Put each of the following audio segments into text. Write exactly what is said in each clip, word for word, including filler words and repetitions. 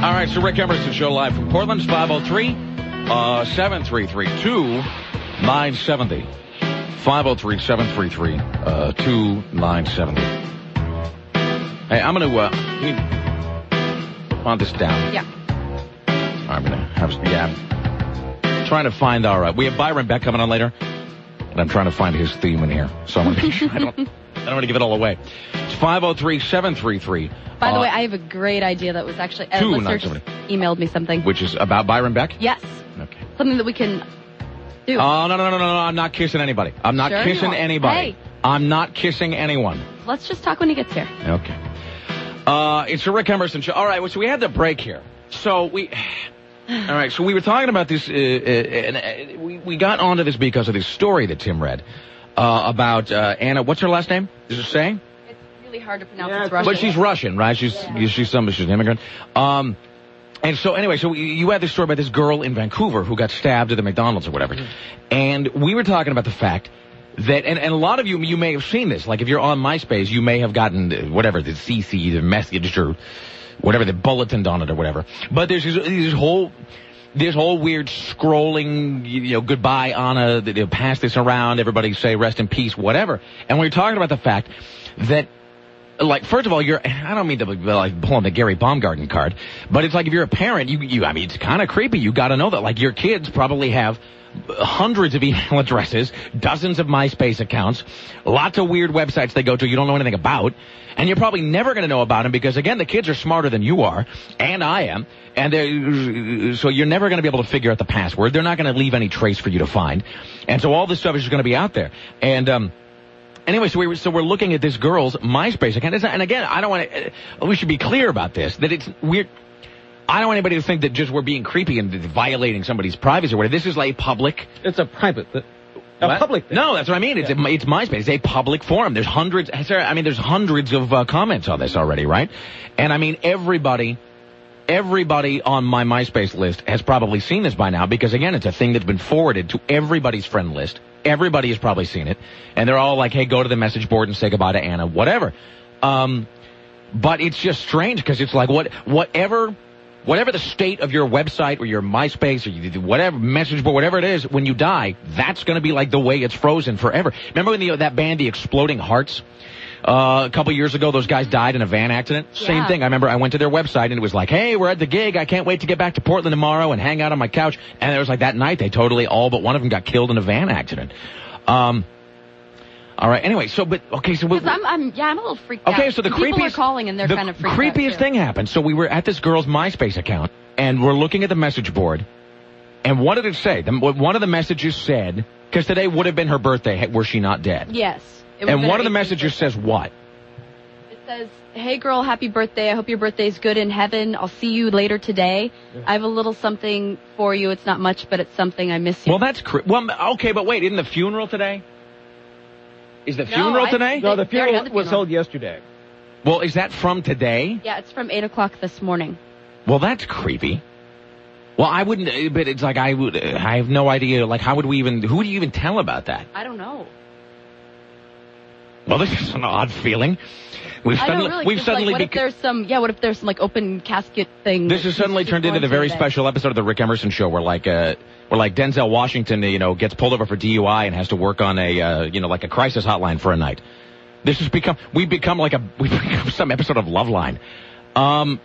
All right, so Rick Emerson Show live from Portland's five oh three, seven three three, two nine seven oh. five oh three, seven three three, two nine seven oh. Hey, I'm going to, uh, you want this down? Yeah. I'm going to have, yeah. I'm trying to find our, uh, we have Byron Beck coming on later, and I'm trying to find his theme in here. So I'm gonna, I don't, I don't want to give it all away. It's five oh three, seven three three. By the uh, way, I have a great idea that was actually, a two listener just emailed me something. Which is about Byron Beck? Yes. Okay. Something that we can do. Oh, no, no, no, no, no, I'm not kissing anybody. I'm not Sure kissing you are. anybody. Hey. I'm not kissing anyone. Let's just talk when he gets here. Okay. Uh, it's the Rick Emerson Show. All right, well, so we had the break here. So we... All right, so we were talking about this, uh, uh, and uh, we, we got onto this because of this story that Tim read uh, about uh, Anna. What's her last name? Does it say? It's really hard to pronounce. Yeah, it's Russian. But she's Russian, right? She's Yeah. she's some she's an immigrant. Um, and so anyway, so you had this story about this girl in Vancouver who got stabbed at the McDonald's or whatever, mm-hmm. and we were talking about the fact that, and, and a lot of you you may have seen this. Like if you're on MySpace, you may have gotten whatever the C C, the message, or whatever the bulletin on it or whatever. But there's this, this whole. This whole weird scrolling, you know, goodbye, Anna, you know, pass this around, everybody say rest in peace, whatever. And we were talking about the fact that, like, first of all, you're, I don't mean to, like, pull on the Gary Baumgarten card, but it's like if you're a parent, you, you I mean, it's kind of creepy. You got to know that, like, your kids probably have hundreds of email addresses, dozens of MySpace accounts, lots of weird websites they go to you don't know anything about, and you're probably never going to know about them because, again, the kids are smarter than you are, and I am, and so you're never going to be able to figure out the password. They're not going to leave any trace for you to find, and so all this stuff is just going to be out there. And um anyway, so we were, so we're looking at this girl's MySpace account, and again, I don't want to, we should be clear about this, that it's weird. I don't want anybody to think that just we're being creepy and violating somebody's privacy or whatever. This is like public. It's a private, a what? public thing. No, that's what I mean. It's yeah. it's MySpace. It's a public forum. There's hundreds. I mean, there's hundreds of uh, comments on this already, right? And I mean, everybody, everybody on my MySpace list has probably seen this by now because again, it's a thing that's been forwarded to everybody's friend list. Everybody has probably seen it, and they're all like, "Hey, go to the message board and say goodbye to Anna," whatever. Um, but it's just strange because it's like what whatever. Whatever the state of your website or your MySpace or you, whatever message board, whatever it is, when you die, that's going to be like the way it's frozen forever. Remember when the, that band, the Exploding Hearts, uh, a couple years ago, those guys died in a van accident? Yeah. Same thing. I remember I went to their website and it was like, hey, we're at the gig. I can't wait to get back to Portland tomorrow and hang out on my couch. And it was like that night, they totally, all but one of them got killed in a van accident. Um, all right. Anyway, so, but, okay, so. Because I'm, I'm, yeah, I'm a little freaked out. Okay, so the People creepiest. are calling and they're the kind of freaked creepiest out thing happened. So we were at this girl's MySpace account, and we're looking at the message board, and what did it say? The, one of the messages said, because today would have been her birthday, were she not dead. Yes. It would And have one been of the her eighteenth messages birthday. says what? It says, hey girl, happy birthday. I hope your birthday's good in heaven. I'll see you later today. Yeah. I have a little something for you. It's not much, but it's something. I miss you. Well, that's cre- well, okay, but wait, isn't the funeral today? Is the No, funeral I- today? No, the They already funeral had the was funeral. held yesterday. Well, is that from today? Yeah, it's from eight o'clock this morning. Well, that's creepy. Well, I wouldn't, uh, but it's like I would, uh, I have no idea, like how would we even, who do you even tell about that? I don't know. Well, this is an odd feeling. We've I suddenly, know, really. we've just suddenly like, what beca- if there's some, yeah, what if there's some, like, open casket thing? This has suddenly just turned into going the very through special episode of the Rick Emerson Show where like, uh, where like Denzel Washington, you know, gets pulled over for D U I and has to work on a, uh, you know, like a crisis hotline for a night. This has become, we've become like a, we've become some episode of Loveline. Um,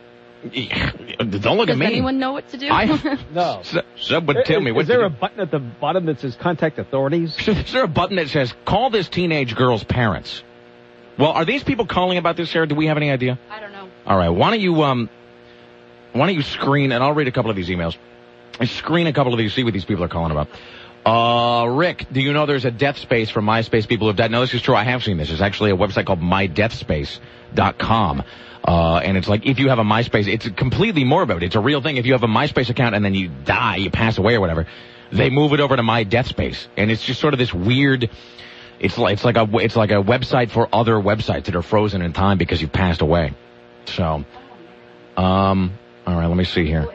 don't look Does at me. anyone know what to do? I, No. so, someone tell is, me what Is there to a do. button at the bottom that says contact authorities? Is there a button that says, call this teenage girl's parents? Well, are these people calling about this, Sarah? Do we have any idea? I don't know. All right. Why don't you, um, why don't you screen, and I'll read a couple of these emails. Screen a couple of these, see what these people are calling about. Uh, Rick, do you know there's a death space for MySpace people who have died? No, this is true. I have seen this. There's actually a website called my death space dot com. Uh, and it's like, if you have a MySpace, it's completely morbid. It's a real thing. If you have a MySpace account and then you die, you pass away or whatever, they move it over to My Death Space. And it's just sort of this weird, it's like, it's like a, it's like a website for other websites that are frozen in time because you've passed away. So, um, all right, let me see here.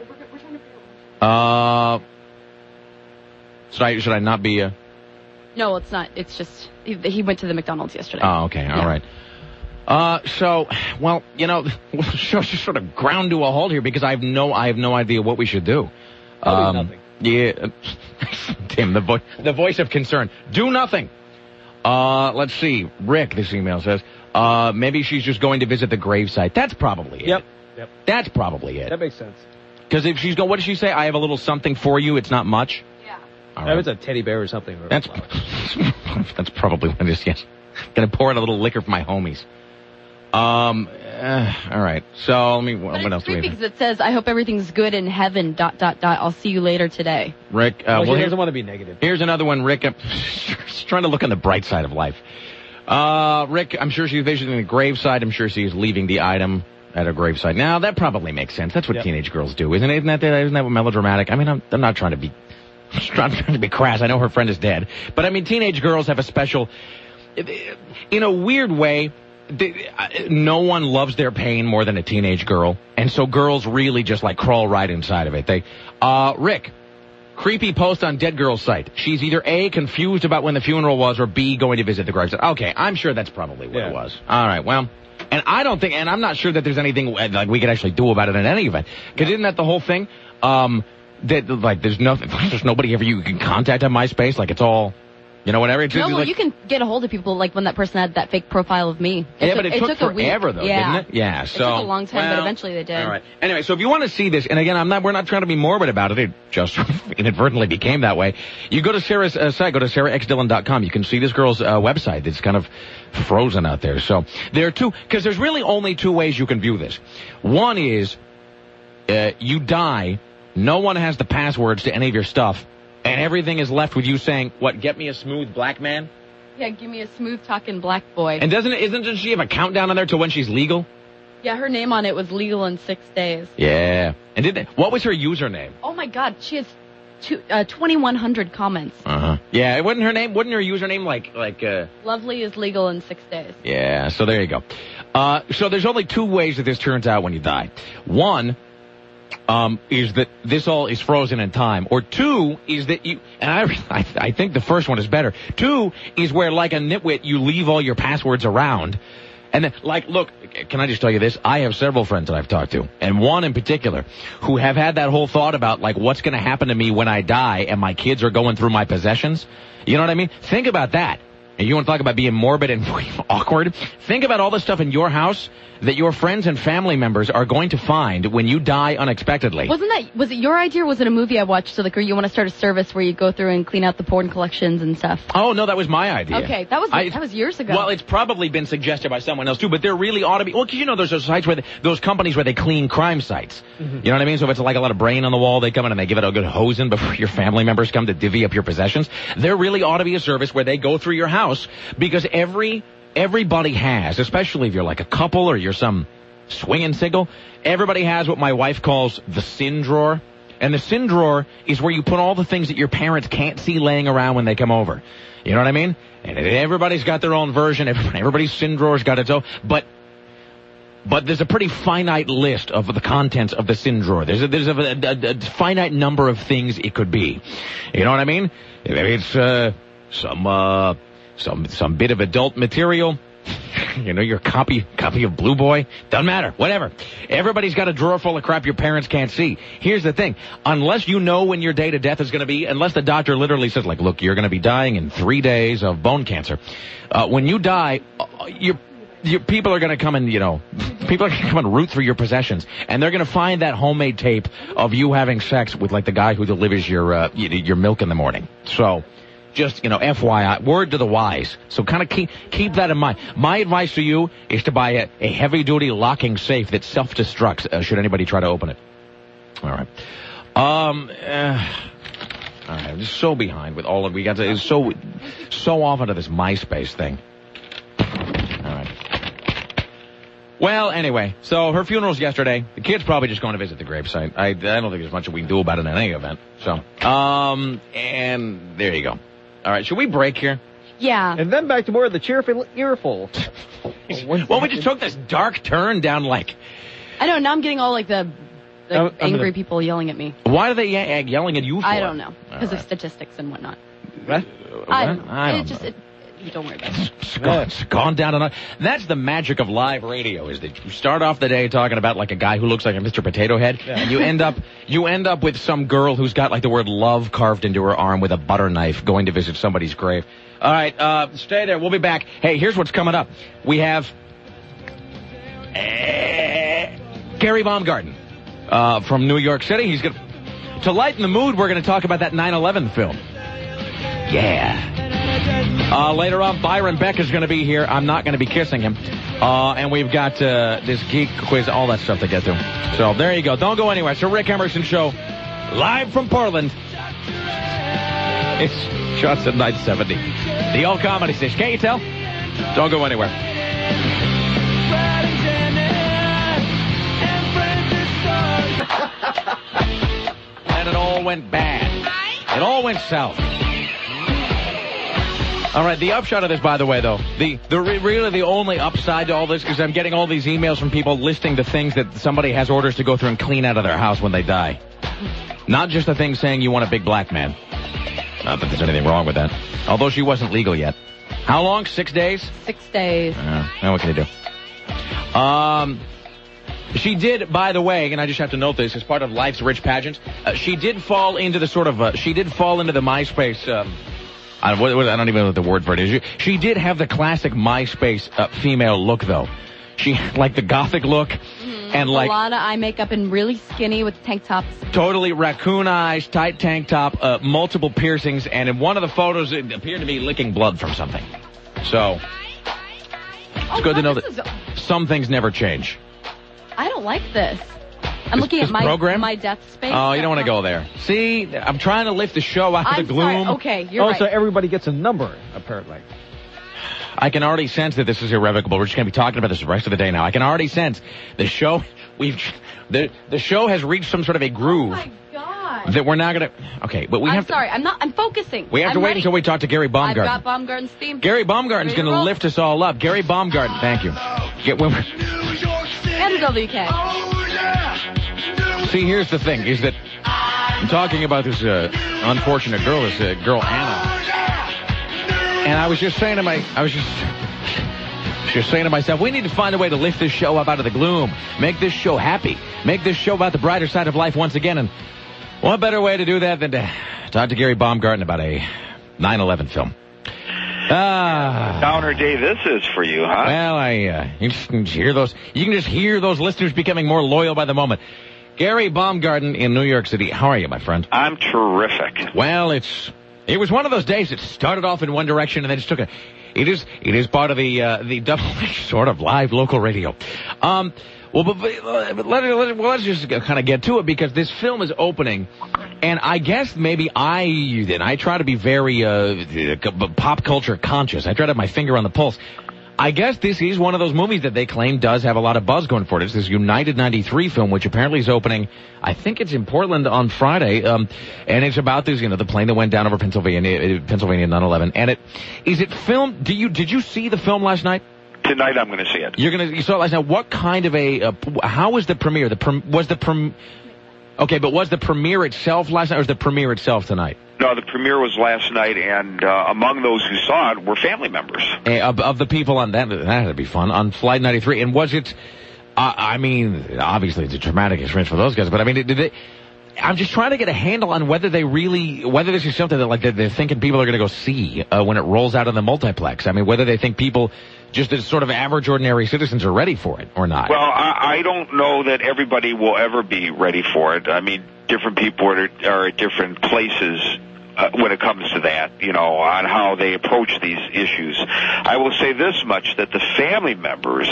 Uh, should I, should I not be, uh, No, it's not. It's just, he, he went to the McDonald's yesterday. oh, okay, all Yeah. right. Uh, so, well, you know, the show's just sort of ground to a halt here because I have no, I have no idea what we should do. Probably nothing. Yeah, Tim, the voice, the voice of concern. Do nothing. Uh, let's see. Rick, this email says, uh, maybe she's just going to visit the gravesite. That's probably it. Yep. Yep. That's probably it. That makes sense. Because if she's going, what does she say? I have a little something for you. It's not much. Yeah. All That right. was a teddy bear or something. Or That's that's probably what it is. Yes. Gonna pour in a little liquor for my homies. Um. Uh, all right. So let me. But What it's else do we creepy have? because it says, I hope everything's good in heaven, dot, dot, dot. I'll see you later today. Rick. Uh, well, well, she here's, doesn't want to be negative. here's another one. Rick. I'm just trying to look on the bright side of life. Uh, Rick. I'm sure she's visiting the gravesite. I'm sure she's leaving the item at her gravesite. Now that probably makes sense. That's what Yep. teenage girls do, isn't it? Isn't that isn't that melodramatic? I mean, I'm, I'm not trying to be. I'm trying to be crass. I know her friend is dead, but I mean, teenage girls have a special. In a weird way, they, uh, no one loves their pain more than a teenage girl, and so girls really just like crawl right inside of it. They, uh, Rick, creepy post on dead girl's site. She's either A, confused about when the funeral was, or B, going to visit the gravesite. Okay, I'm sure that's probably what Yeah. it was. All right, well, and I don't think, and I'm not sure that there's anything like we could actually do about it in any event, because isn't that the whole thing? Um, that like there's nothing, there's nobody ever you can contact on MySpace. Like it's all. You know, whatever. It's No, just well, like, you can get a hold of people like when that person had that fake profile of me. It yeah, took, but it, took, a week. forever, though, yeah. didn't it? Yeah, so. It took a long time, well, but eventually they did. All right. Anyway, so if you want to see this, and again, I'm not, we're not trying to be morbid about it. It just inadvertently became that way. You go to Sarah's uh, site, go to sarah x dillon dot com. You can see this girl's uh, website. It's kind of frozen out there. So there are two, because there's really only two ways you can view this. One is uh, you die, no one has the passwords to any of your stuff, and everything is left with you saying, what, get me a smooth black man? Yeah, give me a smooth talking black boy. And doesn't it, isn't doesn't she have a countdown on there to when she's legal? Yeah, her name on it was legal in six days. Yeah. And did they, what was her username? Oh my God, she has two, uh, twenty-one hundred comments. Uh-huh. Yeah, it wasn't her name, wasn't her username like, like, uh... Lovely is legal in six days. Yeah, so there you go. Uh, so there's only two ways that this turns out when you die. One, um, is that this all is frozen in time. Or two is that you, and I, I, I think the first one is better. Two is where, like a nitwit, you leave all your passwords around. And then, like, look, can I just tell you this? I have several friends that I've talked to, and one in particular, who have had that whole thought about, like, what's going to happen to me when I die and my kids are going through my possessions. You know what I mean? Think about that. And you want to talk about being morbid and awkward? Think about all the stuff in your house that your friends and family members are going to find when you die unexpectedly. Wasn't that, was it your idea or was it a movie I watched? So, like, where you want to start a service where you go through and clean out the porn collections and stuff? Oh, no, that was my idea. Okay, that was I, that was years ago. Well, it's probably been suggested by someone else, too, but there really ought to be... Well, because, you know, there's those sites where... They, those companies where they clean crime sites. Mm-hmm. You know what I mean? So if it's like a lot of brain on the wall, they come in and they give it a good hosing before your family members come to divvy up your possessions. There really ought to be a service where they go through your house, because every everybody has, especially if you're like a couple or you're some swinging single, everybody has what my wife calls the sin drawer. And the sin drawer is where you put all the things that your parents can't see laying around when they come over. You know what I mean? And everybody's got their own version. Everybody's sin drawer's got its own. But but there's a pretty finite list of the contents of the sin drawer. There's a, there's a, a, a finite number of things it could be. You know what I mean? It's uh, some uh, some some bit of adult material. You know, your copy copy of Blue Boy. Doesn't matter. Whatever. Everybody's got a drawer full of crap your parents can't see. Here's the thing. Unless you know when your date of death is going to be, unless the doctor literally says, like, look, you're going to be dying in three days of bone cancer. Uh, when you die, uh, your your people are going to come and, you know, people are going to come and root through your possessions. And they're going to find that homemade tape of you having sex with, like, the guy who delivers your uh, your milk in the morning. So... Just, you know, F Y I, word to the wise. So kind of keep keep that in mind. My advice to you is to buy a, a heavy-duty locking safe that self-destructs uh, should anybody try to open it. All right. Um, uh, all right, I'm just so behind with all of we got to, it's so, so off into this MySpace thing. All right. Well, anyway, so her funeral's yesterday. The kid's probably just going to visit the gravesite. I, I don't think there's much we can do about it in any event. So, um, and there you go. All right, should we break here? Yeah. And then back to more of the cheerful earful. Well, we just took this dark turn down like... I know, now I'm getting all like the, the I'm- I'm angry gonna- people yelling at me. Why are they ye- yelling at you for? I don't know. All Because right. of statistics and whatnot. What? Uh, I don't know. I don't it just, know. it, Don't worry about it. It's gone, it's gone down to nothing. That's the magic of live radio, is that you start off the day talking about like a guy who looks like a Mister Potato Head, Yeah. and you end up you end up with some girl who's got like the word love carved into her arm with a butter knife going to visit somebody's grave. All right, uh, stay there. We'll be back. Hey, here's what's coming up. We have uh, Gary Baumgarten uh, from New York City. He's gonna to lighten the mood. We're going to talk about that nine eleven film. Yeah. Uh, later on, Byron Beck is going to be here. I'm not going to be kissing him. Uh, and we've got uh, this geek quiz, all that stuff to get to. So there you go. Don't go anywhere. It's the Rick Emerson Show, live from Portland. It's Shots at nine seventy. The old comedy station. Can't you tell? Don't go anywhere. And it all went bad. It all went south. All right, the upshot of this, by the way, though, the, the re- really the only upside to all this is I'm getting all these emails from people listing the things that somebody has orders to go through and clean out of their house when they die. Not just the thing saying you want a big black man. Not that there's anything wrong with that. Although she wasn't legal yet. How long? Six days? Six days. Uh, now what can you do? Um, she did, by the way, and I just have to note this as part of Life's Rich Pageants, uh, she did fall into the sort of, uh, she did fall into the MySpace, um, I don't, what, what, I don't even know what the word for it is. She, she did have the classic MySpace uh, female look, though. She, like the gothic look, Mm-hmm. and like a lot of eye makeup and really skinny with tank tops. totally raccoon eyes, tight tank top, uh, multiple piercings, and in one of the photos it appeared to be licking blood from something. So, it's Oh, good to God, know this that is- some things never change. I don't like this. I'm This- looking this at my program? my death space. Oh, you don't want to go there. See, I'm trying to lift the show out of I'm the gloom. sorry. Okay, you're Oh, right. so everybody gets a number, apparently. I can already sense that this is irrevocable. We're just going to be talking about this the rest of the day now. I can already sense the show, we've, the, the show has reached some sort of a Oh groove my God. that we're not going to, okay, but we I'm have sorry. I'm not. I'm focusing. to, we have I'm to wait ready. until we talk to Gary I've Baumgarten. got Baumgarten's theme. Gary Baumgarten's Ready to going to roll? lift us all up. Gary Baumgarten, thank you. Get when we're, And W K. see, here's the thing, is that I'm talking about this uh, unfortunate girl, this uh, girl Anna. And I was just saying to my, I was just, just saying to myself, we need to find a way to lift this show up out of the gloom, make this show happy, make this show about the brighter side of life once again. And what better way to do that than to talk to Gary Baumgarten about a nine eleven film? Ah. Downer day this is for you, huh? Well, I, uh, you just can hear those, you can just hear those listeners becoming more loyal by the moment. Gary Baumgarten in New York City. How are you, my friend? I'm terrific. Well, it's, it was one of those days that started off in one direction and then just took a, it is, it is part of the, uh, the double sort of live local radio. Um, well, but, but let, let, well, let's just kind of get to it because this film is opening, and I guess maybe I, and I try to be very, uh, pop culture conscious. I try to have my finger on the pulse. I guess this is one of those movies that they claim does have a lot of buzz going for it. It's this United ninety-three film, which apparently is opening, I think it's in Portland on Friday, um, and it's about this, you know, the plane that went down over Pennsylvania, Pennsylvania in nine eleven. And it, is it filmed, do you, did you see the film last night? Tonight I'm going to see it. You're gonna, you saw it last night. What kind of a, uh, how was the premiere? The prom, was the prom, okay, but was the premiere itself last night, or was the premiere itself tonight? No, the premiere was last night, and uh, among those who saw it were family members. Uh, of, of the people on that, that had to be fun, on Flight ninety-three. And was it, uh, I mean, obviously it's a traumatic experience for those guys, but I mean, did they, I'm just trying to get a handle on whether they really, whether this is something that like they're thinking people are going to go see uh, when it rolls out in the multiplex. I mean, whether they think people, just as sort of average, ordinary citizens, are ready for it or not. Well, I, I don't know that everybody will ever be ready for it. I mean, different people are, are at different places uh, when it comes to that, you know, on how they approach these issues. I will say this much, that the family members,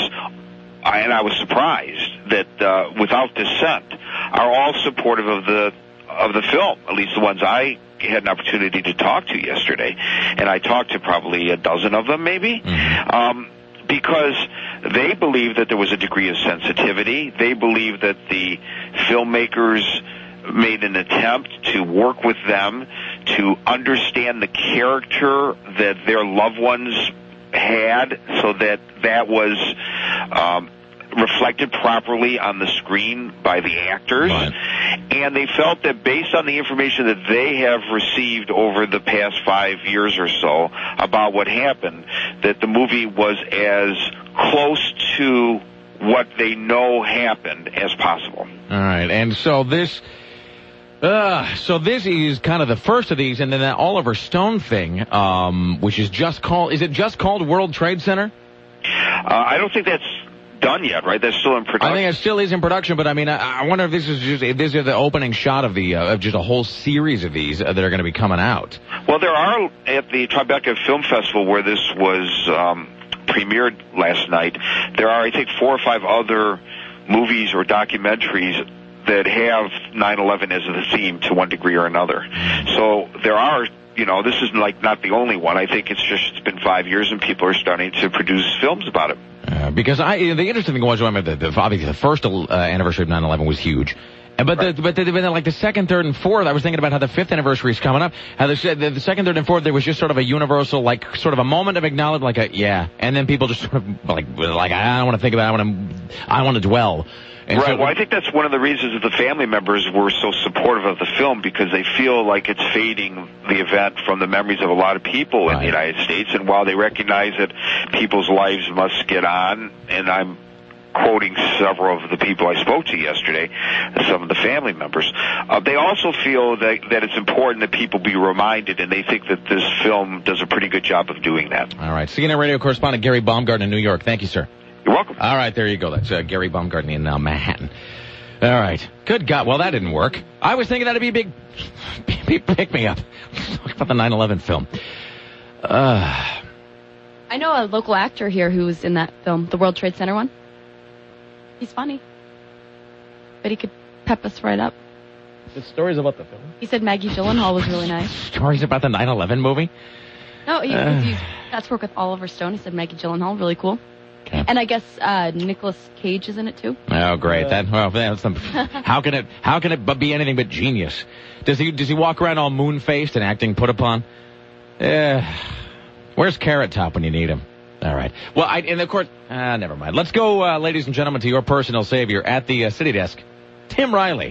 and I was surprised that uh, without dissent, are all supportive of the of the film, at least the ones I had an opportunity to talk to yesterday. And I talked to probably a dozen of them, maybe, Mm-hmm. um, because they believe that there was a degree of sensitivity. They believe that the filmmakers made an attempt to work with them to understand the character that their loved ones had, so that that was um, reflected properly on the screen by the actors. Right. And they felt that based on the information that they have received over the past five years or so about what happened, that the movie was as close to what they know happened as possible. All right, and so this, uh, so this is kind of the first of these, and then that Oliver Stone thing, um, which is just called, is it just called World Trade Center? Uh, I don't think that's done yet, right? That's still in production. I think it still is in production, but I mean, I, I wonder if this is just, if this is the opening shot of the, uh, of just a whole series of these uh, that are going to be coming out. Well, there are, at the Tribeca Film Festival where this was, um, premiered last night, there are, I think, four or five other movies or documentaries that have nine eleven as the theme to one degree or another. So there are, you know, this is like not the only one. I think it's just it's been five years and people are starting to produce films about it. Uh, because I, the interesting thing was, I mean, the, the, obviously the first uh, anniversary of nine eleven was huge. And, but right. the, but the, then like the second, third, and fourth, I was thinking about how the fifth anniversary is coming up. How the, the, the second, third, and fourth, there was just sort of a universal, like, sort of a moment of acknowledgement, like a, yeah. And then people just sort of, like, like I don't want to think about it, I want to, I want to dwell. And right. So, well, I think that's one of the reasons that the family members were so supportive of the film, because they feel like it's fading the event from the memories of a lot of people in right. the United States. And while they recognize that people's lives must get on, and I'm quoting several of the people I spoke to yesterday, some of the family members, uh, they also feel that, that it's important that people be reminded, and they think that this film does a pretty good job of doing that. All right. C N N radio correspondent Gary Baumgarten in New York. Thank you, sir. You're welcome. All right, there you go. That's uh, Gary Baumgarten in uh, Manhattan. All right. Good God. Well, that didn't work. I was thinking that'd be a big, big pick-me-up. Talk about the nine eleven film. Uh, I know a local actor here who was in that film, the World Trade Center one. He's funny. But he could pep us right up. Good stories about the film. He said Maggie Gyllenhaal was really nice. Stories about the nine eleven movie? No, he, Uh. he's got to work with Oliver Stone. He said Maggie Gyllenhaal, really cool. Okay. And I guess uh, Nicolas Cage is in it too. Oh, great! That well, that's some, how can it how can it but be anything but genius? Does he does he walk around all moon faced and acting put upon? Eh, where's Carrot Top when you need him? All right. Well, I and of course, ah, never mind. Let's go, uh, ladies and gentlemen, to your personal savior at the uh, city desk, Tim Riley.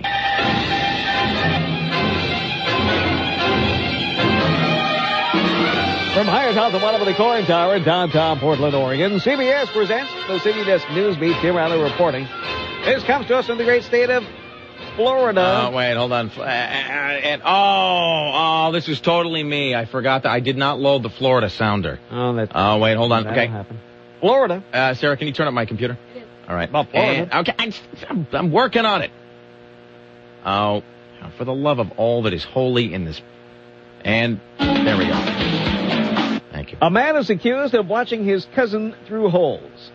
From high atop the bottom of the coin tower in downtown Portland, Oregon, C B S presents the City Desk News Beat. Tim Riley reporting. This comes to us from the great state of Florida. Oh, wait, hold on. Uh, and, oh, oh, this is totally me. I forgot that I did not load the Florida sounder. Oh, that. Oh, wait, hold on. That'll Okay. happen. Florida. Uh, Sarah, can you turn up my computer? It is. All right. About Florida. And- okay, I'm, I'm, I'm working on it. Oh, for the love of all that is holy in this. And there we go. Thank you. A man is accused of watching his cousin through holes.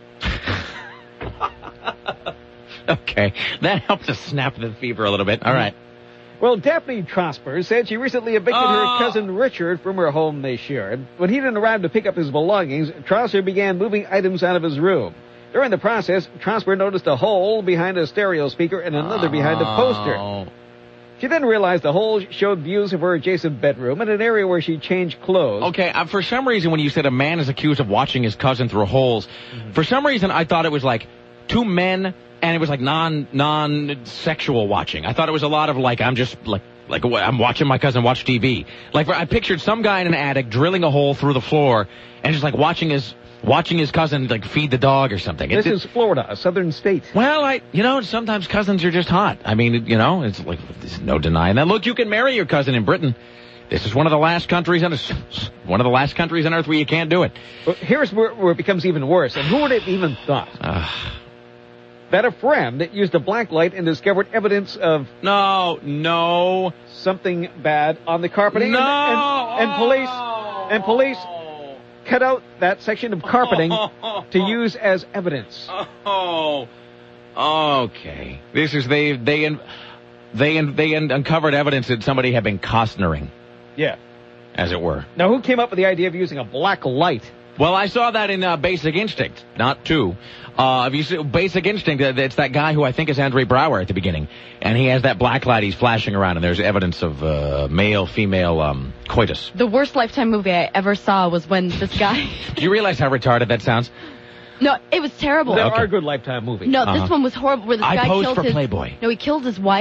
Okay, that helped to snap the fever a little bit. All right. Well, Daphne Trosper said she recently evicted Oh. her cousin Richard from her home they shared. When he didn't arrive to pick up his belongings, Trosper began moving items out of his room. During the process, Trosper noticed a hole behind a stereo speaker and another behind a poster. Oh. She then realized the hole showed views of her adjacent bedroom and an area where she changed clothes. Okay, uh, for some reason when you said a man is accused of watching his cousin through holes, mm-hmm. for some reason I thought it was like two men and it was like non non sexual watching. I thought it was a lot of like I'm just like like I'm watching my cousin watch T V. Like I pictured some guy in an attic drilling a hole through the floor and just like watching his watching his cousin like feed the dog or something. This it, is Florida, a southern state. Well, I you know sometimes cousins are just hot. I mean you know it's like there's no denying that. Look, you can marry your cousin in Britain. This is one of the last countries on one of the last countries on earth where you can't do it. Well, here's where, where it becomes even worse. And who would have even thought Uh, that a friend that used a black light and discovered evidence of no, no, something bad on the carpeting? no. And, and, and police and police cut out that section of carpeting to use as evidence. Oh, okay. This is they they they they uncovered evidence that somebody had been Costnering, Yeah. as it were. Now, who came up with the idea of using a black light? Well, I saw that in uh, Basic Instinct, not two. Uh, if you see Basic Instinct, uh, it's that guy who I think is Andre Brower at the beginning, and he has that black light. He's flashing around, and there's evidence of uh, male-female um, coitus. The worst Lifetime movie I ever saw was when this guy... Do you realize how retarded that sounds? No, it was terrible. There Okay. are good Lifetime movies. No, Uh-huh. this one was horrible where this I guy posed killed for his... Playboy. No, he killed his wife,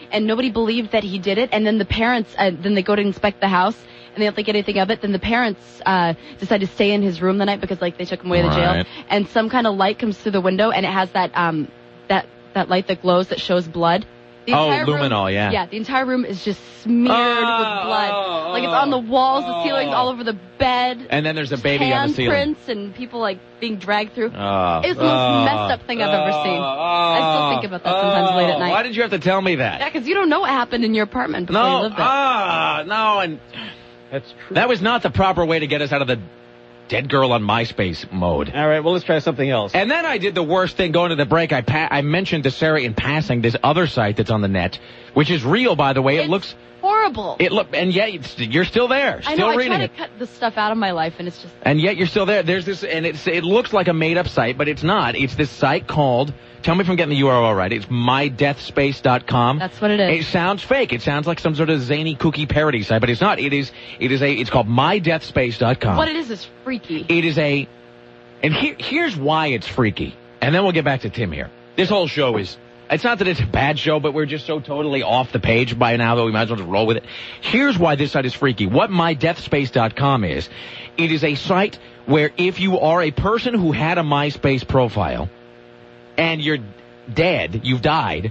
and nobody believed that he did it. And then the parents, uh, then they go to inspect the house, and they don't think anything of it. Then the parents uh, decide to stay in his room the night because, like, they took him away to jail. Right. And some kind of light comes through the window, and it has that um that that light that glows that shows blood. The Oh, entire room- luminol, yeah. Yeah, the entire room is just smeared Oh, with blood. oh, like, it's on the walls, the oh. ceilings, all over the bed. And then there's a baby on the ceiling. Handprints and people, like, being dragged through. Oh, It's the most oh, messed up thing I've ever seen. I still think about that sometimes late at night. Why did you have to tell me that? Yeah, because you don't know what happened in your apartment before you No, lived there. ah, no, and That's true. that was not the proper way to get us out of the dead girl on MySpace mode. All right, well, let's try something else. And then I did the worst thing going to the break. I pa- I mentioned to Sarah in passing this other site that's on the net, which is real, by the way. It It's looks, horrible. it look, and yet it's, you're still there, I still know, I reading try it. to cut the stuff out of my life, and it's just... And yet you're still there. There's this, and it's it looks like a made-up site, but it's not. It's this site called, tell me if I'm getting the U R L right, it's my death space dot com. That's what it is. It sounds fake. It sounds like some sort of zany kooky parody site, but it's not. It is, it is a, it's called my death space dot com. What it is is freaky. It is a, and here, here's why it's freaky. And then we'll get back to Tim here. This whole show is, it's not that it's a bad show, but we're just so totally off the page by now that we might as well just roll with it. Here's why this site is freaky. What my death space dot com is, it is a site where if you are a person who had a MySpace profile and you're dead, you've died,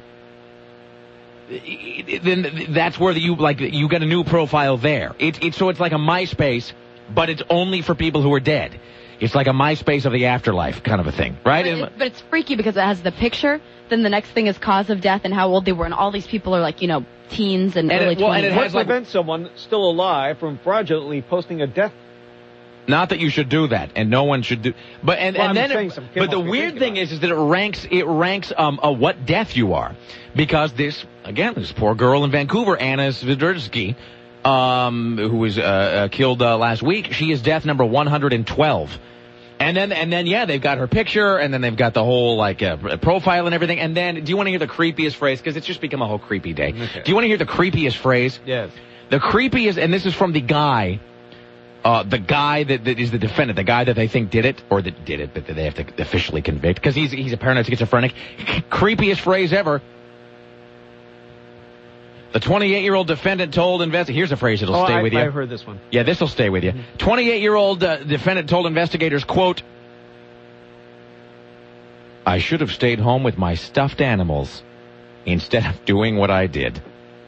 then that's where you, like, you get a new profile there. It's, it's, so it's like a MySpace, but it's only for people who are dead. It's like a MySpace of the afterlife kind of a thing, right? But, it, but it's freaky because it has the picture, then the next thing is cause of death and how old they were, and all these people are like, you know, teens and, And early it- well, and twenties. it What has, like- prevents someone still alive from fraudulently posting a death? Not that you should do that, and no one should do. But and, Well, and I'm then, saying it, some kid but the must be weird thinking thing about is, is that it ranks it ranks um a what death you are, because this again this poor girl in Vancouver, Anna Swiderski, um who was uh, uh, killed uh, last week. She is death number one hundred twelve. And then, and then, yeah, they've got her picture, and then they've got the whole, like, uh, profile and everything. And then, do you want to hear the creepiest phrase? Because it's just become a whole creepy day. Okay. Do you want to hear the creepiest phrase? Yes. The creepiest, and this is from the guy, uh, the guy that, that is the defendant, the guy that they think did it, or that did it, but that they have to officially convict, because he's, he's a paranoid schizophrenic. Creepiest phrase ever. The twenty-eight-year-old defendant told investigators, here's a phrase that'll Oh, stay I, with you. I've heard this one. Yeah, this will stay with you. twenty-eight-year-old uh, defendant told investigators, quote, I should have stayed home with my stuffed animals instead of doing what I did.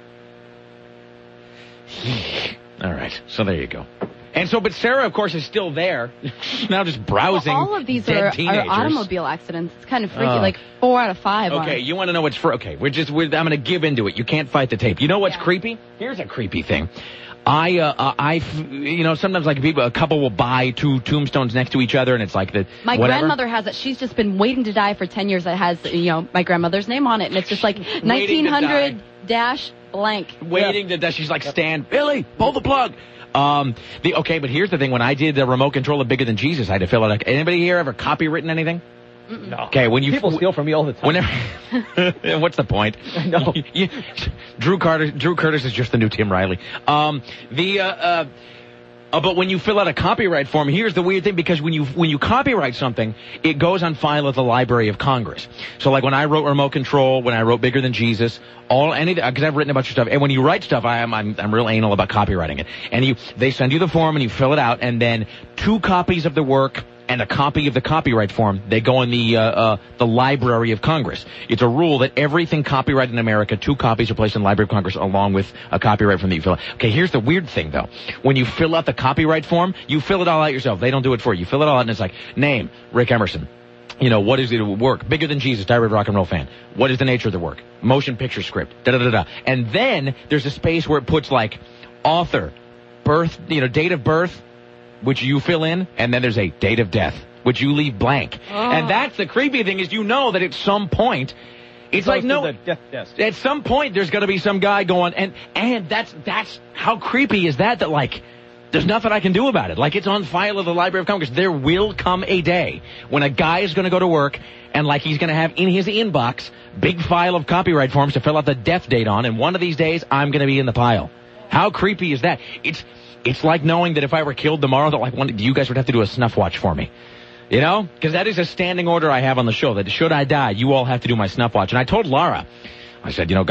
All right, so there you go. And so, but Sarah, of course, is still there. She's now just browsing Well, all of these dead are, are teenagers. automobile accidents. It's kind of freaky. Oh. Like four out of five. Okay, are. you want to know what's for? Okay, we're just. We're, I'm going to give into it. You can't fight the tape. You know what's Yeah. creepy? Here's a creepy thing. I, uh, uh, I, f- you know, sometimes like people, a couple will buy two tombstones next to each other, and it's like the My whatever. grandmother has it. She's just been waiting to die for ten years. That has, you know, my grandmother's name on it, and it's just like nineteen hundred dash blank. waiting to. She's like, Stan, Billy, pull the plug. Um, the okay, but here's the thing. When I did the remote control of Bigger Than Jesus, I had to fill out. A, anybody here ever copywritten anything? No. Okay, when you People steal from me all the time. Whenever, what's the point? know. You- Drew Carter, Drew Curtis is just the new Tim Riley. Um, the uh, uh, uh, but when you fill out a copyright form, here's the weird thing, because when you when you copyright something, it goes on file at the Library of Congress. So like when I wrote Remote Control, when I wrote Bigger Than Jesus, all any because I've written a bunch of stuff, and when you write stuff, I am I'm I'm real anal about copywriting it. And you they send you the form and you fill it out, and then two copies of the work and a copy of the copyright form, they go in the uh, uh, the Library of Congress. It's a rule that everything copyrighted in America, two copies are placed in the Library of Congress along with a copyright form that you fill out. Okay, here's the weird thing, though. When you fill out the copyright form, you fill it all out yourself. They don't do it for you. You fill it all out, and it's like, name, Rick Emerson. You know, what is it work? Bigger Than Jesus, Diary of a Rock and Roll Fan. What is the nature of the work? Motion picture script. Da-da-da-da. And then there's a space where it puts, like, author, birth, you know, date of birth, which you fill in, and then there's a date of death, which you leave blank. Oh. And that's the creepy thing, is you know that at some point, it's like, Goes to no, the death desk. at some point there's going to be some guy going, and and that's that's how creepy is that, that like, there's nothing I can do about it. Like, it's on file of the Library of Congress. There will come a day when a guy is going to go to work, and like he's going to have in his inbox big file of copyright forms to fill out the death date on, and one of these days I'm going to be in the pile. How creepy is that? It's it's like knowing that if I were killed tomorrow, that like one, you guys would have to do a snuff watch for me. You know? Because that is a standing order I have on the show, that should I die, you all have to do my snuff watch. And I told Laura, I said, you know, God,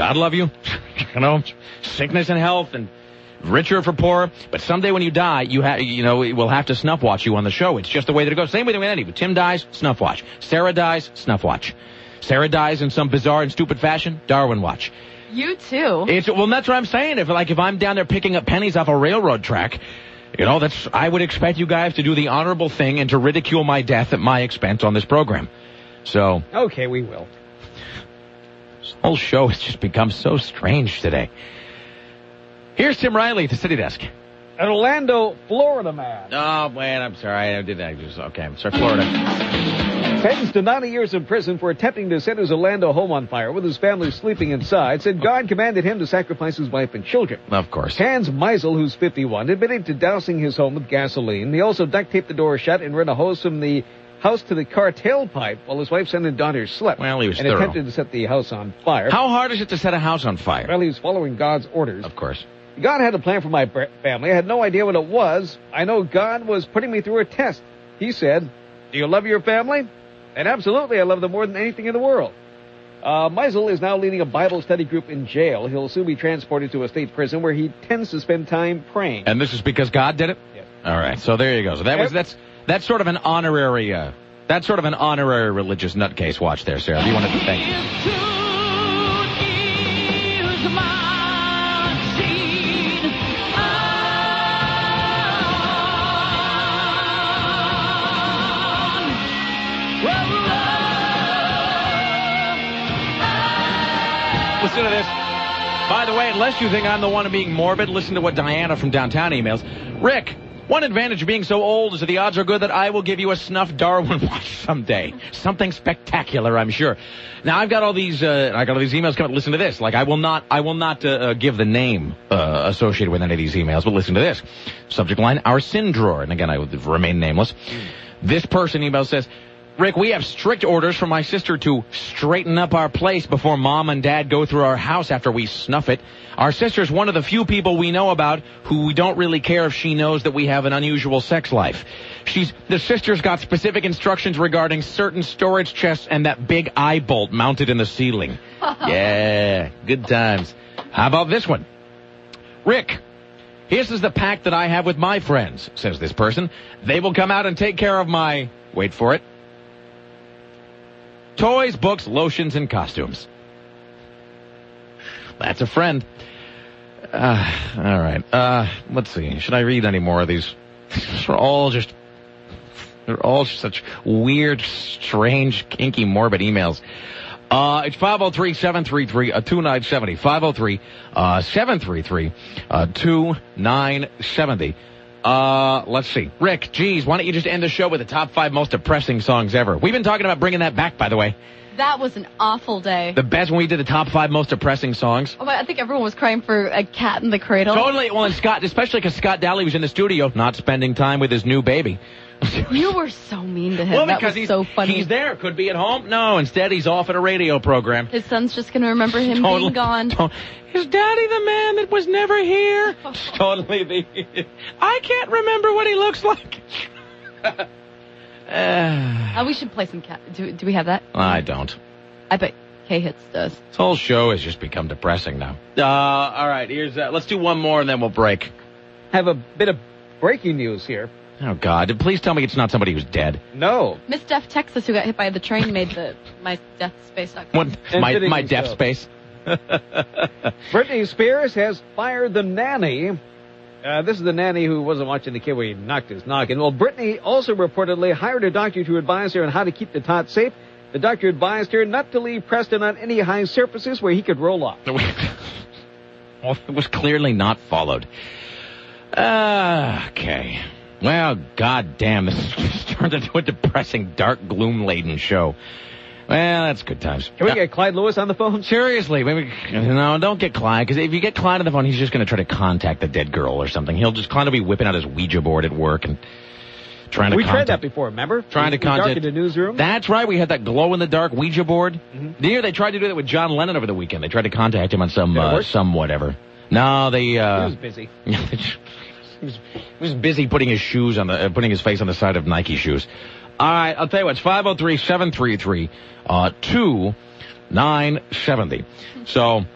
God love you. You know, sickness and health and richer for poorer. But someday when you die, you have, you know, we'll have to snuff watch you on the show. It's just the way that it goes. Same way with any. Tim dies, snuff watch. Sarah dies, snuff watch. Sarah dies in some bizarre and stupid fashion, Darwin watch. You too. It's, well, that's what I'm saying. If like if I'm down there picking up pennies off a railroad track, you know, that's I would expect you guys to do the honorable thing and to ridicule my death at my expense on this program. So Okay, we will. this whole show has just become so strange today. Here's Tim Riley at the City Desk. An Orlando, Florida man Oh, man, I'm sorry. I did that. Just, okay, I'm sorry, Florida. sentenced to ninety years in prison for attempting to set his Orlando home on fire with his family sleeping inside, said God commanded him to sacrifice his wife and children. Of course. Hans Meisel, who's fifty-one, admitted to dousing his home with gasoline. He also duct taped the door shut and ran a hose from the house to the car tailpipe while his wife, son, and daughter slept. Well, he was and thorough. attempted to set the house on fire. How hard is it to set a house on fire? Well, he was following God's orders. Of course. God had a plan for my bre- family. I had no idea what it was. I know God was putting me through a test. He said, do you love your family? And absolutely, I love them more than anything in the world. Uh, Meisel is now leading a Bible study group in jail. He'll soon be transported to a state prison where he tends to spend time praying. And this is because God did it? Yes. All right, so there you go. So that was that's that's sort of an honorary uh, that's sort of an honorary religious nutcase watch there, Sarah. Do you want to thank you? Listen to this. By the way, unless you think I'm the one being morbid, listen to what Diana from downtown emails. Rick, one advantage of being so old is that the odds are good that I will give you a snuff Darwin watch someday. Something spectacular, I'm sure. Now, I've got all these, uh, I got all these emails coming. Listen to this. Like, I will not, I will not, uh, uh, give the name, uh, associated with any of these emails, but listen to this. Subject line, our sin drawer. And again, I would remain nameless. This person email says, Rick, we have strict orders from my sister to straighten up our place before Mom and Dad go through our house after we snuff it. Our sister's one of the few people we know about who we don't really care if she knows that we have an unusual sex life. She's the sister's got specific instructions regarding certain storage chests and that big eye bolt mounted in the ceiling. Yeah, good times. How about this one? Rick, this is the pact that I have with my friends, says this person. They will come out and take care of my, wait for it, toys, books, lotions, and costumes. That's a friend. Uh, all right. Uh, let's see. Should I read any more of these? They're all just, they're all such weird, strange, kinky, morbid emails. Uh, it's five oh three, seven three three, two nine seven oh. five oh three, seven three three, two nine seven oh. Uh, let's see. Rick, geez, why don't you just end the show with the top five most depressing songs ever? We've been talking about bringing that back, by the way. That was an awful day. The best when we did the top five most depressing songs. Oh, I think everyone was crying for a cat in the cradle. Totally. Well, and Scott, especially because Scott Daly was in the studio, not spending time with his new baby. You were so mean to him. Well, that because was he's, so funny. he's there. Could be at home. No, instead he's off at a radio program. His son's just going to remember him Totally, being gone. To- Is Daddy the man that was never here? Totally the... I can't remember what he looks like. uh, Oh, we should play some cat. Do, do we have that? I don't. I bet K-Hits does. This whole show has just become depressing now. Uh, all right, here's uh, let's do one more and then we'll break. Have a bit of breaking news here. Oh, God. Please tell me it's not somebody who's dead. No. Miss Deaf Texas, who got hit by the train, made the my death space dot com. What? And My, fitting my deaf himself. space? Britney Spears has fired the nanny. Uh, this is the nanny who wasn't watching the kid when he knocked his noggin. Well, Britney also reportedly hired a doctor to advise her on how to keep the tot safe. The doctor advised her not to leave Preston on any high surfaces where he could roll off. Well, it was clearly not followed. Uh, okay. Well, goddamn, this turned into a depressing, dark, gloom-laden show. Well, that's good times. Can we Uh, get Clyde Lewis on the phone? Seriously, maybe, no, don't get Clyde, because if you get Clyde on the phone, he's just going to try to contact the dead girl or something. He'll just, Clyde will be whipping out his Ouija board at work and trying to We tried contact. that before, remember? Trying to We darkened contact the newsroom. That's right. We had that glow-in-the-dark Ouija board. Mm-hmm. Here, they tried to do that with John Lennon over the weekend. They tried to contact him on some, Did it uh, work? some whatever. No, they, uh... He was busy. he, was, he was busy putting his shoes on the, uh, putting his face on the side of Nike shoes. All right, I'll tell you what. It's five oh three, seven three three, two nine seven oh. So,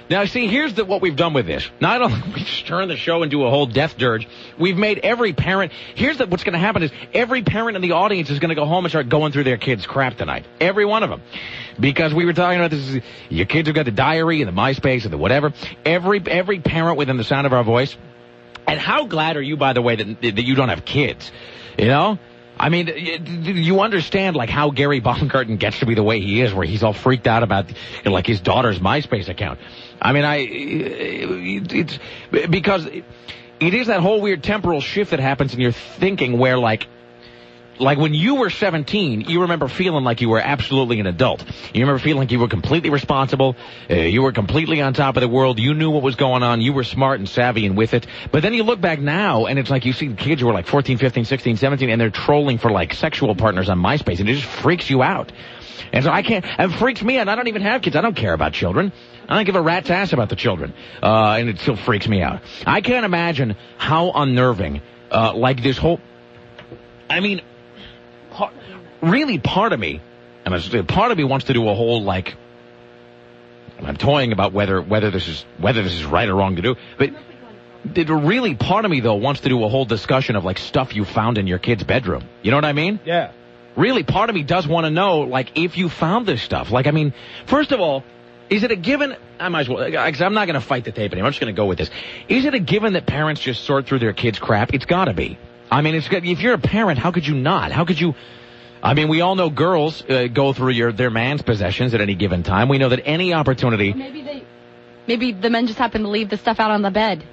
Now, see, here's the, what we've done with this. Not only we turn the show into a whole death dirge, we've made every parent... Here's the, what's going to happen is every parent in the audience is going to go home and start going through their kids' crap tonight. Every one of them. Because we were talking about this, your kids have got the diary and the MySpace and the whatever. Every every parent within the sound of our voice. And how glad are you, by the way, that, that you don't have kids? You know? I mean, you understand, like, how Gary Baumgarten gets to be the way he is, where he's all freaked out about, you know, like, his daughter's MySpace account. I mean, I, it's, because it is that whole weird temporal shift that happens in your thinking where, like, like when you were seventeen, you remember feeling like you were absolutely an adult. You remember feeling like you were completely responsible. Uh, you were completely on top of the world. You knew what was going on. You were smart and savvy and with it. But then you look back now, and it's like you see kids who are like fourteen, fifteen, sixteen, seventeen, and they're trolling for like sexual partners on MySpace, and it just freaks you out. And so I can't, it freaks me out. I don't even have kids. I don't care about children. I don't give a rat's ass about the children. Uh, and it still freaks me out. I can't imagine how unnerving, uh, like this whole, I mean, part, really part of me, and I, part of me wants to do a whole, like, I'm toying about whether, whether this is, whether this is right or wrong to do, but it really part of me, though, wants to do a whole discussion of, like, stuff you found in your kid's bedroom. You know what I mean? Yeah. Really, part of me does want to know, like, if you found this stuff. Like, I mean, first of all, is it a given? I might as well, because I'm not going to fight the tape anymore. I'm just going to go with this. Is it a given that parents just sort through their kids' crap? It's got to be. I mean, it's if you're a parent, how could you not? How could you? I mean, we all know girls uh, go through your their man's possessions at any given time. We know that any opportunity. Or maybe they, maybe the men just happen to leave the stuff out on the bed.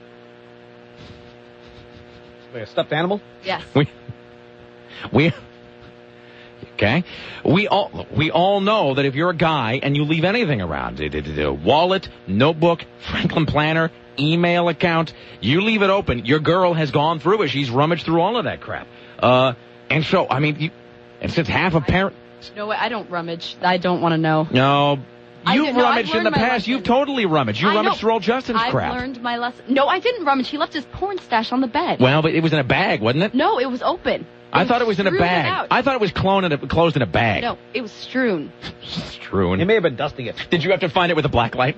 Like a stuffed animal? Yes. We. We. Okay, we all we all know that if you're a guy and you leave anything around, a wallet, notebook, Franklin planner, email account, you leave it open, your girl has gone through it. She's rummaged through all of that crap. Uh, and so, I mean, you, and since half of parent... No, I don't rummage. I don't want to know. No, you've no, rummaged in the past. Lesson. You've totally rummaged. You I rummaged know. through all Justin's I've crap. I've learned my lesson. No, I didn't rummage. He left his porn stash on the bed. Well, but it was in a bag, wasn't it? No, it was open. I thought it was in a strewn bag. out. I thought it was cloned in a, closed in a bag. No, it was strewn. Strewn. He may have been dusting it. Did you have to find it with a black light?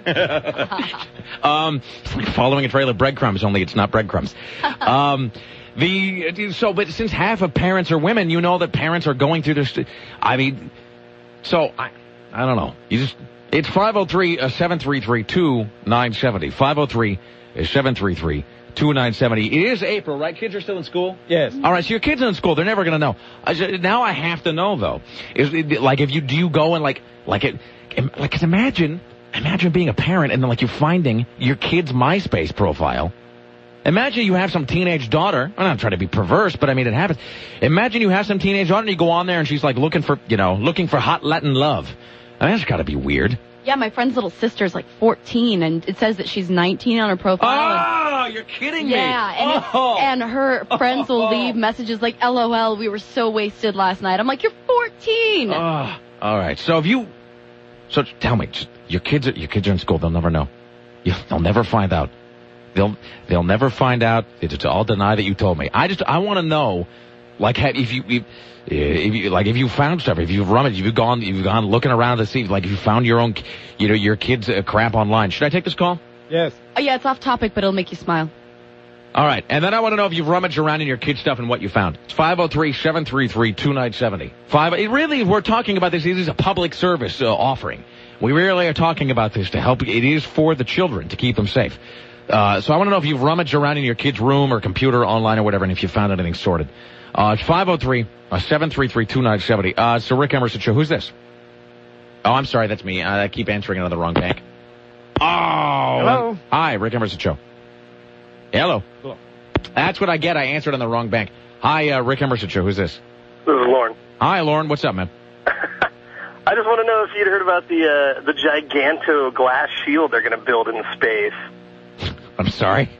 um, it's like following a trail of breadcrumbs, only it's not breadcrumbs. Um, the so, but since half of parents are women, you know that parents are going through this. I mean, so I, I don't know. You just it's five oh three seven three three two nine seven oh. five oh three seven three three two nine seven oh. It is April, right? Kids are still in school? Yes. All right, so your kids are in school. They're never going to know. I just, now I have to know, though. Is it, like, if you, do you go and, like, like it, like, cause imagine, imagine being a parent and then, like, you're finding your kid's MySpace profile. Imagine you have some teenage daughter. I'm not trying to be perverse, but I mean, it happens. Imagine you have some teenage daughter and you go on there and she's, like, looking for, you know, looking for hot Latin love. I mean, that's got to be weird. Yeah, my friend's little sister's like fourteen, and it says that she's nineteen on her profile. Oh, you're kidding yeah, me. Yeah, and, oh. and her friends will leave messages like, L O L, we were so wasted last night. I'm like, you're fourteen. Oh, all right. So if you, so tell me, just, your kids, are, your kids are in school. They'll never know. You, they'll never find out. They'll, they'll never find out. It's all deny that you told me. I just, I want to know, like, have, if you, if, if you, like, if you found stuff, if you've rummaged, if you've gone, you've gone looking around to see, like, if you found your own, you know, your kids' uh, crap online. Should I take this call? Yes. Oh, yeah, it's off topic, but it'll make you smile. All right, and then I want to know if you've rummaged around in your kids' stuff and what you found. It's five oh three seven three three two nine seven oh. Five. It really, we're talking about this. This is a public service uh, offering. We really are talking about this to help. It is for the children to keep them safe. Uh, so I want to know if you've rummaged around in your kid's room or computer, online or whatever, and if you found anything sorted. Uh, it's five oh three seven three three two nine seven oh. Uh, it's the Rick Emerson Show. Who's this? Oh, I'm sorry, that's me. I keep answering another wrong bank. Oh. Hello. Hi, Rick Emerson Show. Hello. Hello. That's what I get. I answered on the wrong bank. Hi, uh, Rick Emerson Show. Who's this? This is Lauren. Hi, Lauren. What's up, man? I just want to know if you'd heard about the uh, the giganto glass shield they're going to build in space. I'm sorry?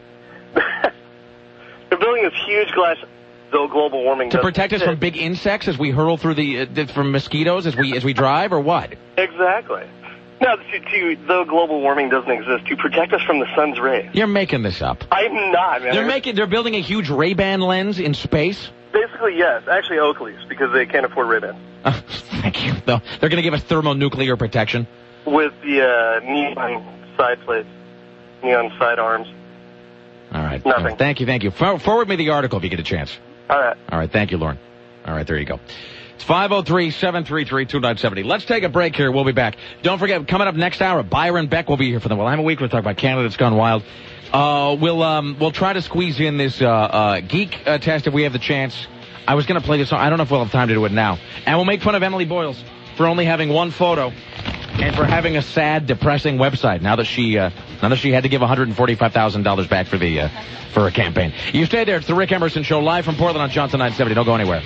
They're building this huge glass... Though global warming to doesn't protect us exist. from big insects as we hurl through the, uh, from mosquitoes as we as we drive, or what? Exactly. No, to, to though global warming doesn't exist, to protect us from the sun's rays. You're making this up. I'm not, man. They're making they're building a huge Ray-Ban lens in space. Basically, yes. Actually, Oakley's because they can't afford Ray-Ban. Uh, thank you. No, they're going to give us thermonuclear protection With the uh, neon side plates, neon side arms. All right. Nothing. All right. Thank you, thank you. For- forward me the article if you get a chance. All right. All right, thank you, Lauren. All right, there you go. It's five oh three, seven three three, two nine seven oh. Let's take a break here. We'll be back. Don't forget, coming up next hour, Byron Beck will be here for them. Well, I'm a week. We'll talk about Canada's Gone Wild. Uh, we'll um, we'll try to squeeze in this uh, uh, geek uh, test if we have the chance. I was going to play this song. I don't know if we'll have time to do it now. And we'll make fun of Emily Boyles for only having one photo and for having a sad, depressing website. Now that she uh, now that she had to give one hundred forty-five thousand dollars back for the uh, for her campaign. You stay there. It's the Rick Emerson Show live from Portland on Johnson nine seventy. Don't go anywhere.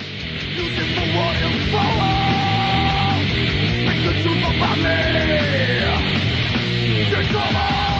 Take the truth about me. Take